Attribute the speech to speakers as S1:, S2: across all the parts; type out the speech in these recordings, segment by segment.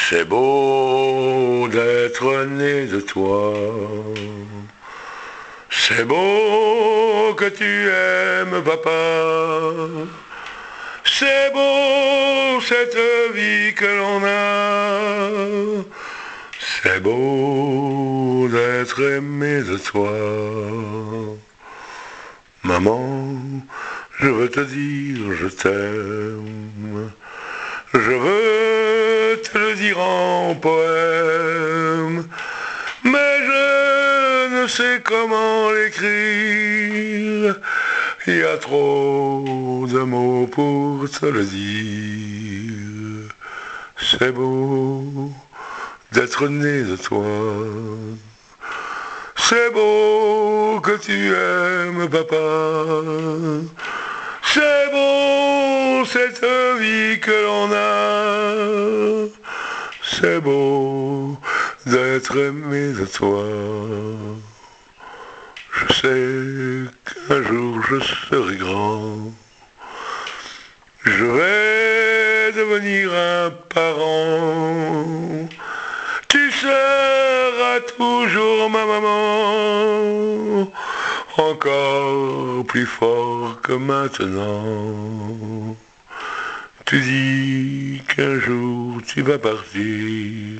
S1: C'est beau d'être né de toi. C'est beau que tu aimes papa. C'est beau cette vie que l'on a. C'est beau d'être aimé de toi. Maman, je veux te dire je t'aime. Je veux te le dire en poème, mais je ne sais comment l'écrire. Il y a trop de mots pour te le dire. C'est beau d'être né de toi. C'est beau que tu aimes papa. C'est beau cette vie que l'on a. C'est beau d'être aimé de toi. Je sais qu'un jour je serai grand. Je vais devenir un parent. Tu seras toujours ma maman. Encore plus fort que maintenant. Tu dis qu'un jour tu vas partir.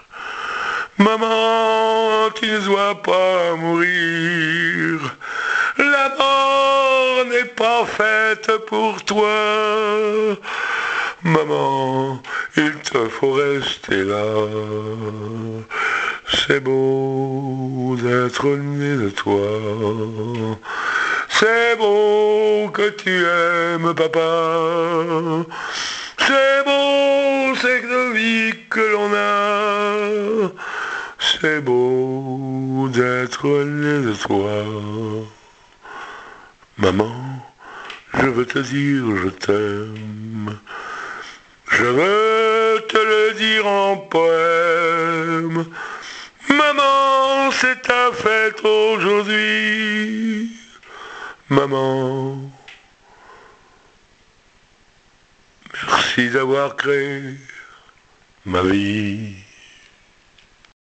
S1: Maman, tu ne dois pas mourir. La mort n'est pas faite pour toi. Maman, il te faut rester là. C'est beau d'être né de toi. C'est beau que tu aimes papa. C'est beau cette vie que l'on a. C'est beau d'être né de toi. Maman, je veux te dire je t'aime. Je veux te le dire en poème. Maman, c'est ta fête aujourd'hui. Maman, merci d'avoir créé ma vie.